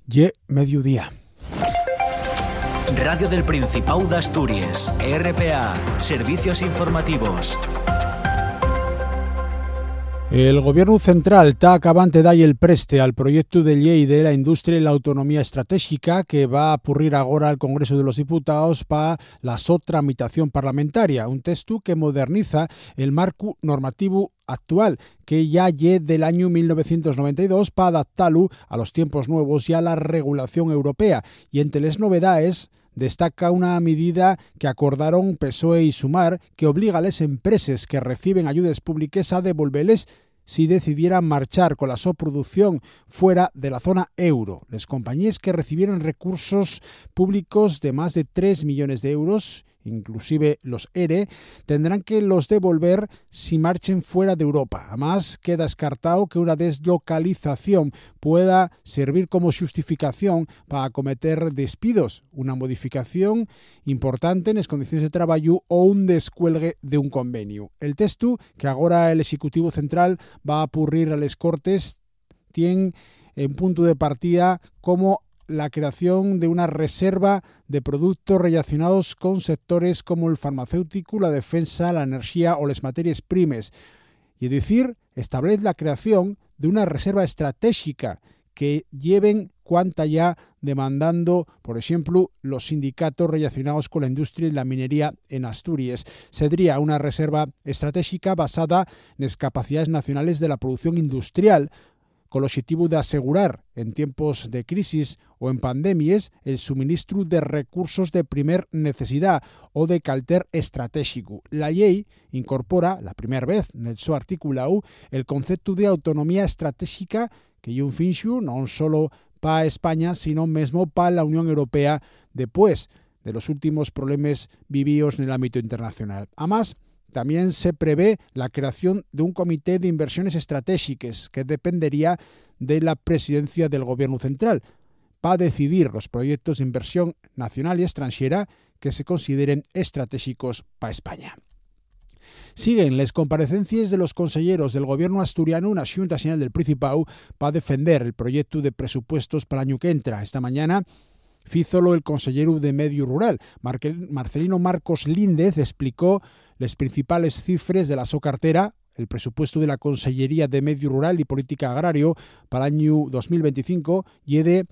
y mediodía. Radio del Principado de Asturias, RPA, Servicios Informativos. El Gobierno central está acabant de dar el preste al proyecto de llei de la industria y la autonomía estratégica que va a ocurrir ahora al Congreso de los Diputados para la so tramitación parlamentaria, un texto que moderniza el marco normativo actual, que ya lle del año 1992 para adaptarlo a los tiempos nuevos y a la regulación europea. Y entre las novedades destaca una medida que acordaron PSOE y Sumar que obliga a las empresas que reciben ayudas públicas a devolverles si decidieran marchar con la su producción fuera de la zona euro. Las compañías que recibieron recursos públicos de más de 3 millones de euros, inclusive los ERE, tendrán que los devolver si marchen fuera de Europa. Además, queda descartado que una deslocalización pueda servir como justificación para acometer despidos, una modificación importante en las condiciones de trabajo o un descuelgue de un convenio. El texto que ahora el Ejecutivo Central va a purrir a les Cortes tiene en punto de partida como la creación de una reserva de productos relacionados con sectores como el farmacéutico, la defensa, la energía o las materias primas. Y es decir, establece la creación de una reserva estratégica que lleven cuanta ya demandando, por ejemplo, los sindicatos relacionados con la industria y la minería en Asturias. Sería una reserva estratégica basada en las capacidades nacionales de la producción industrial, con el objetivo de asegurar en tiempos de crisis o en pandemias el suministro de recursos de primer necesidad o de carácter estratégico. La ley incorpora, la primera vez en su articulado, el concepto de autonomía estratégica que es un finxu no solo para España, sino mismo para la Unión Europea después de los últimos problemas vividos en el ámbito internacional. Además, también se prevé la creación de un comité de inversiones estratégicas que dependería de la presidencia del Gobierno central para decidir los proyectos de inversión nacional y extranjera que se consideren estratégicos para España. Siguen las comparecencias de los consejeros del Gobierno asturiano en la Xunta Xeral del Principado para defender el proyecto de presupuestos para el año que entra. Esta mañana fízolo el consejero de Medio Rural, Marcelino Marcos Líndez, explicó las principales cifras de la so cartera. El presupuesto de la Consellería de Medio Rural y Política Agrario para el año 2025 y de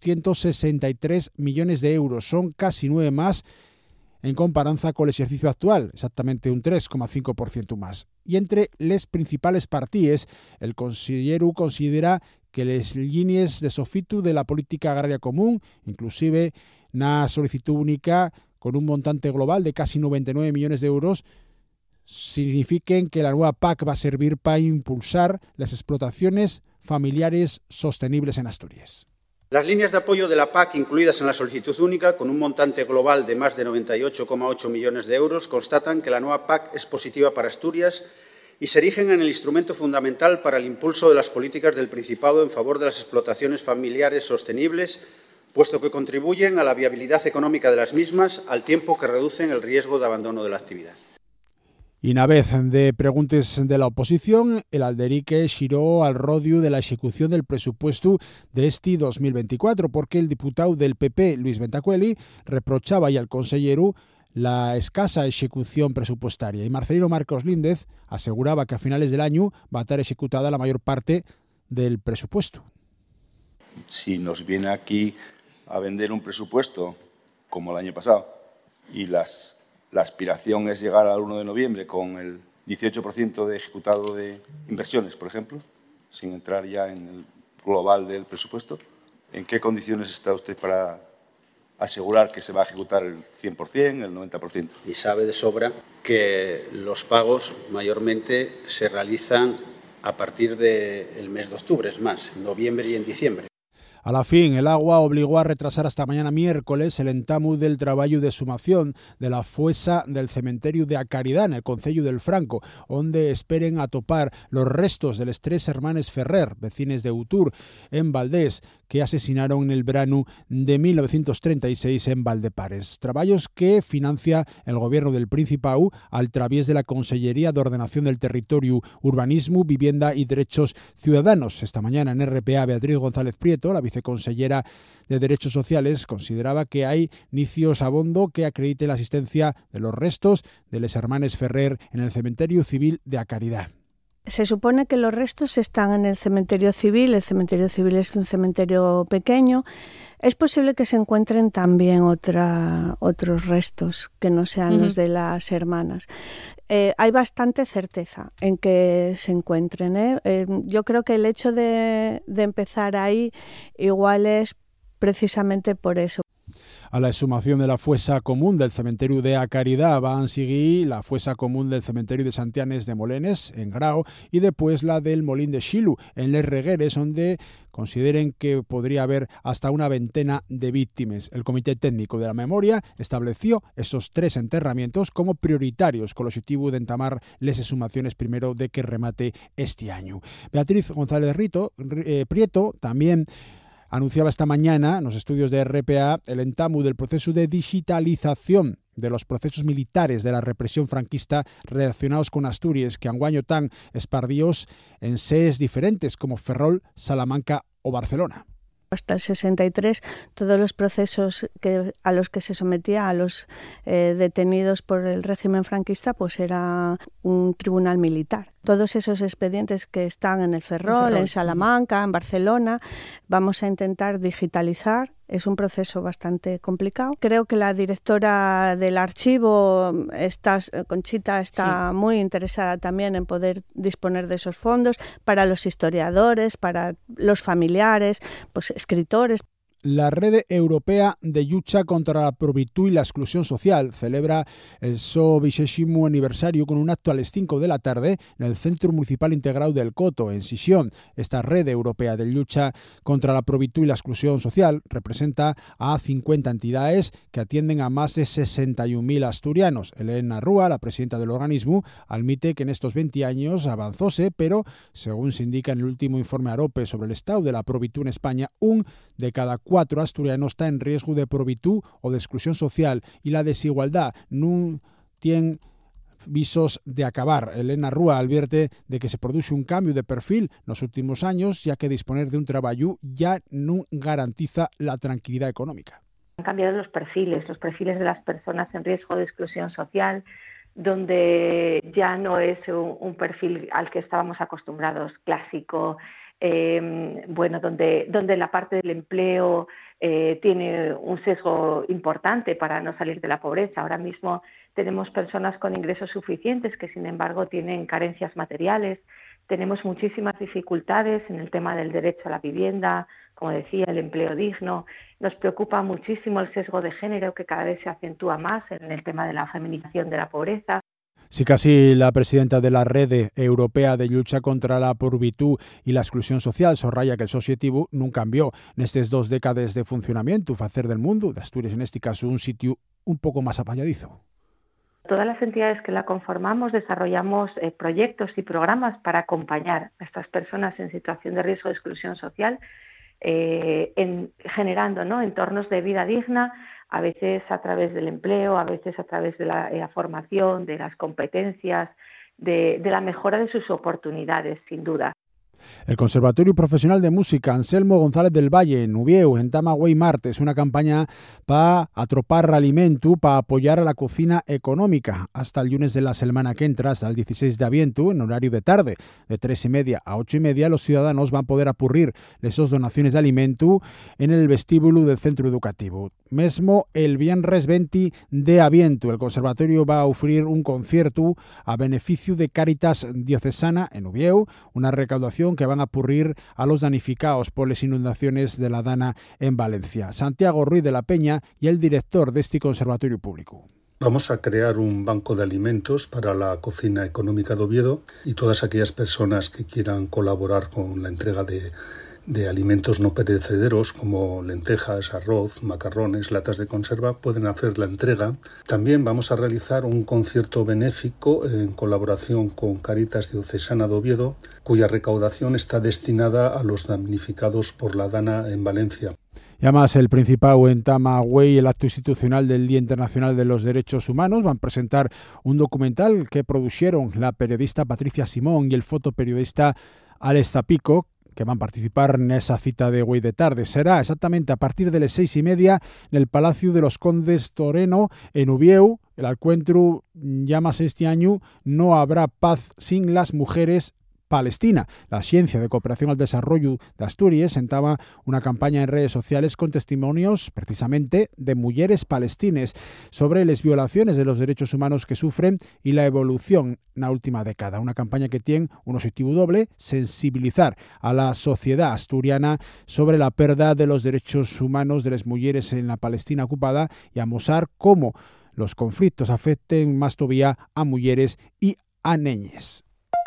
263 millones de euros. Son casi 9 más en comparanza con el ejercicio actual, exactamente un 3,5% más. Y entre las principales partidas, el consejero considera que las líneas de sofitu de la política agraria común, inclusive una solicitud única con un montante global de casi 99 millones de euros, signifiquen que la nueva PAC va a servir para impulsar las explotaciones familiares sostenibles en Asturias. Las líneas de apoyo de la PAC incluidas en la solicitud única, con un montante global de más de 98,8 millones de euros, constatan que la nueva PAC es positiva para Asturias y se erigen en el instrumento fundamental para el impulso de las políticas del Principado en favor de las explotaciones familiares sostenibles, puesto que contribuyen a la viabilidad económica de las mismas, al tiempo que reducen el riesgo de abandono de la actividad. Y una vez de preguntas de la oposición, el alderique xiró al rodio de la ejecución del presupuesto de este 2024, porque el diputado del PP, Luis Bentacueli, reprochaba al consellero la escasa ejecución presupuestaria. Y Marcelino Marcos Líndez aseguraba que a finales del año va a estar ejecutada la mayor parte del presupuesto. Si nos viene aquí a vender un presupuesto como el año pasado y la aspiración es llegar al 1 de noviembre con el 18% de ejecutado de inversiones, por ejemplo, sin entrar ya en el global del presupuesto, ¿en qué condiciones está usted para asegurar que se va a ejecutar el 100%, el 90%? Y sabe de sobra que los pagos mayormente se realizan a partir del mes de octubre, es más, en noviembre y en diciembre. A la fin, el agua obligó a retrasar hasta mañana miércoles el entamu del trabajo de sumación de la fuesa del cementerio de A Caridad, en el concello del Franco, donde esperen atopar los restos de los 3 hermanes Ferrer, vecines de Utur, en Valdés, que asesinaron en el verano de 1936 en Valdepares. Trabajos que financia el gobierno del Principado al través de la Consellería de Ordenación del Territorio, Urbanismo, Vivienda y Derechos Ciudadanos. Esta mañana en RPA, Beatriz González Prieto, la viceconsellera de Derechos Sociales, consideraba que hay nicios abondo que acredite la asistencia de los restos de les hermanes Ferrer en el cementerio civil de A Caridad. Se supone que los restos están en el cementerio civil es un cementerio pequeño. Es posible que se encuentren también otros restos que no sean los de las hermanas. Hay bastante certeza en que se encuentren. Yo creo que el hecho de empezar ahí igual es precisamente por eso. A la exhumación de la fossa común del cementerio de A Caridad van a seguir la fossa común del cementerio de Santianes de Molenes, en Grao, y después la del Molín de Xilu, en Les Regueres, donde consideren que podría haber hasta una veintena de víctimas. El Comité Técnico de la Memoria estableció esos 3 enterramientos como prioritarios con el objetivo de entamar les exhumaciones primero de que remate este año. Beatriz González Prieto también anunciaba esta mañana en los estudios de RPA el entamu del proceso de digitalización de los procesos militares de la represión franquista relacionados con Asturias, que anguaño tan espardíos en sedes diferentes como Ferrol, Salamanca o Barcelona. Hasta el 63, todos los procesos a los que se sometía a los detenidos por el régimen franquista, pues era un tribunal militar. Todos esos expedientes que están en el Ferrol, en Salamanca, en Barcelona, vamos a intentar digitalizar. Es un proceso bastante complicado. Creo que la directora del archivo, Conchita, está muy interesada también en poder disponer de esos fondos para los historiadores, para los familiares, pues escritores. La Red Europea de Lucha contra la Pobreza y la Exclusión Social celebra el su 20º aniversario con un acto a las 5 de la tarde en el Centro Municipal Integrado del Coto, en Sisión. Esta Red Europea de Lucha contra la Pobreza y la Exclusión Social representa a 50 entidades que atienden a más de 61.000 asturianos. Elena Rúa, la presidenta del organismo, admite que en estos 20 años avanzóse, pero, según se indica en el último informe AROPE sobre el estado de la pobreza en España, 1 de cada 4 asturianos está en riesgo de pobreza o de exclusión social y la desigualdad no tiene visos de acabar. Elena Rúa advierte de que se produce un cambio de perfil en los últimos años, ya que disponer de un trabajo ya no garantiza la tranquilidad económica. Han cambiado los perfiles de las personas en riesgo de exclusión social, donde ya no es un perfil al que estábamos acostumbrados, clásico, donde la parte del empleo tiene un sesgo importante para no salir de la pobreza. Ahora mismo tenemos personas con ingresos suficientes que, sin embargo, tienen carencias materiales. Tenemos muchísimas dificultades en el tema del derecho a la vivienda, como decía, el empleo digno. Nos preocupa muchísimo el sesgo de género, que cada vez se acentúa más en el tema de la feminización de la pobreza. Sí, casi la presidenta de la Red Europea de Lucha contra la Pobreza y la Exclusión Social subraya que el objetivo no cambió en estas 2 décadas de funcionamiento, hacer del mundo de Asturias, en este caso, un sitio un poco más apañadizo. Todas las entidades que la conformamos desarrollamos proyectos y programas para acompañar a estas personas en situación de riesgo de exclusión social, generando entornos de vida digna, a veces a través del empleo, a veces a través de la formación, de las competencias, de la mejora de sus oportunidades, sin duda. El Conservatorio Profesional de Música Anselmo González del Valle, en Ubieu, en Tamagüey Martes, una campaña para atropar alimento, para apoyar a la cocina económica. Hasta el lunes de la semana que entra, hasta el 16 de aviento, en horario de tarde, de 3:30 a 8:30, los ciudadanos van a poder apurrir esas donaciones de alimento en el vestíbulo del centro educativo. Mesmo el viernes 20 de aviento, el Conservatorio va a ofrecer un concierto a beneficio de Cáritas Diocesana en Ubieu, una recaudación que van a apurrir a los damnificados por las inundaciones de la Dana en Valencia. Santiago Ruiz de la Peña y el director de este conservatorio público. Vamos a crear un banco de alimentos para la cocina económica de Oviedo y todas aquellas personas que quieran colaborar con la entrega de alimentos no perecederos como lentejas, arroz, macarrones, latas de conserva, pueden hacer la entrega. También vamos a realizar un concierto benéfico en colaboración con Cáritas Diocesana de Oviedo, cuya recaudación está destinada a los damnificados por la Dana en Valencia. Y además, el Principado en Tamagüey, el acto institucional del Día Internacional de los Derechos Humanos, van a presentar un documental que produjeron la periodista Patricia Simón y el fotoperiodista Alex Zapico, que van a participar en esa cita de güey de tarde. Será exactamente a partir de las 6:30 en el Palacio de los Condes Toreno, en Ubieu. El encuentro llama este año No habrá paz sin las mujeres Palestina. La Agencia de Cooperación al Desarrollo de Asturias sentaba una campaña en redes sociales con testimonios precisamente de mujeres palestines sobre las violaciones de los derechos humanos que sufren y la evolución en la última década. Una campaña que tiene un objetivo doble: sensibilizar a la sociedad asturiana sobre la pérdida de los derechos humanos de las mujeres en la Palestina ocupada y amosar cómo los conflictos afecten más todavía a mujeres y a neñes.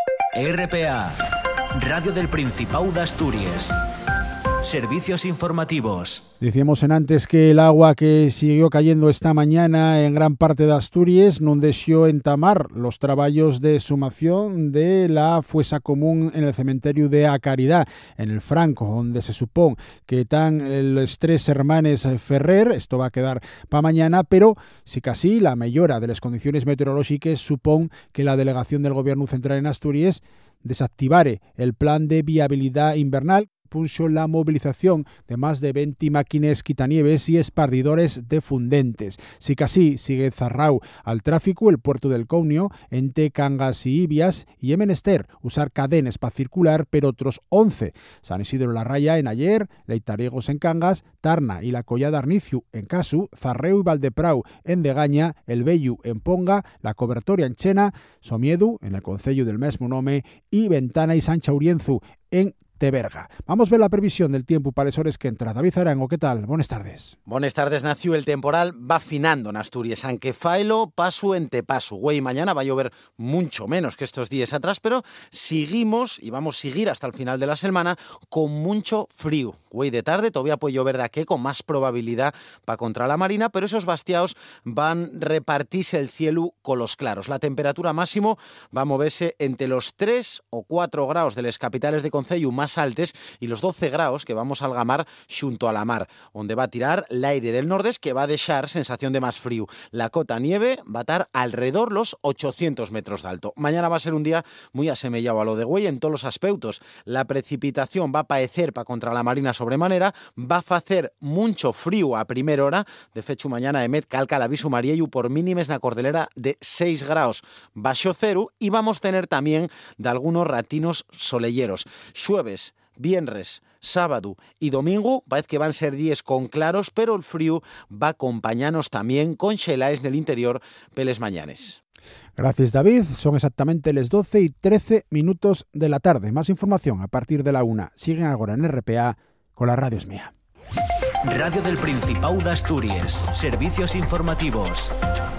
RPA, Radio del Principado de Asturias. Servicios informativos. Decíamos en antes que el agua que siguió cayendo esta mañana en gran parte de Asturias no dejó entamar los trabajos de sumación de la fuesa común en el cementerio de A Caridad, en el Franco, donde se supone que están los 3 hermanes Ferrer. Esto va a quedar para mañana, pero sí casi la mejora de las condiciones meteorológicas supone que la delegación del Gobierno Central en Asturias desactivare el plan de viabilidad invernal. Puso la movilización de más de 20 máquinas quitanieves y espardidores de fundentes. Si casi sigue cerrado al tráfico el puerto del Counio entre Cangas y Ibias, y en menester usar cadenas para circular, pero otros 11. San Isidro La Raya en Ayer, Leitariegos en Cangas, Tarna y la Collada Arniciu en Casu, Zarreu y Valdeprau en Degaña, El Bellu en Ponga, La Cobertoria en Chena, Somiedu en el concello del mesmo nome y Ventana y San Chaurienzu en Teberga. Vamos a ver la previsión del tiempo para esos que entra. David Arango, ¿qué tal? Buenas tardes. Buenas tardes, Nacio. El temporal va afinando en Asturias, aunque faelo paso entre paso. Güey, mañana va a llover mucho menos que estos días atrás, pero seguimos y vamos a seguir hasta el final de la semana con mucho frío. Güey, de tarde todavía puede llover de aquí con más probabilidad para contra la marina, pero esos bastiaos van a repartirse el cielo con los claros. La temperatura máximo va a moverse entre los 3 o 4 grados de las capitales de concello más altes y los 12 grados que vamos a algamar junto a la mar, donde va a tirar el aire del nordés que va a dejar sensación de más frío. La cota nieve va a estar alrededor los 800 metros de alto. Mañana va a ser un día muy asemejado a lo de Güey en todos los aspectos. La precipitación va a paecer para contra la marina sobremanera, va a hacer mucho frío a primera hora. De fecho, mañana emet calca el aviso mariello por mínimes na cordillera de 6 grados bajo cero y vamos a tener también de algunos ratinos solelleros. Xueves, viernes, sábado y domingo parece que van a ser días con claros, pero el frío va a acompañarnos también con xelaes en el interior peles mañanes. Gracias, David. Son exactamente las 12:13 de la tarde. Más información a partir de la 1. Siguen ahora en RPA con la Radio Es Mía. Radio del Principado de Asturias. Servicios informativos.